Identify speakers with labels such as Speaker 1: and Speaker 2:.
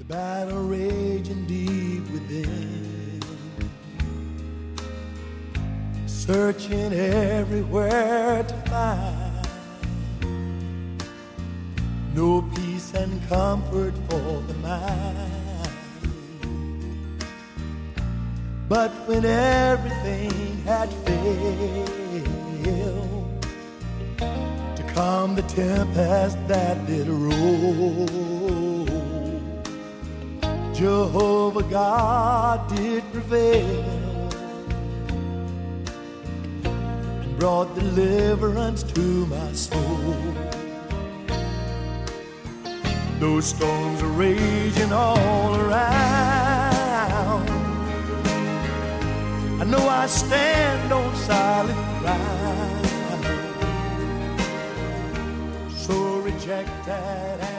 Speaker 1: battle raging deep within, searching everywhere to find no peace and comfort for the mind. But when everything had failed to calm the tempest that did roll, Jehovah God did prevail and brought deliverance to my soul. Those storms are raging all around. I know I stand on solid ground, so rejected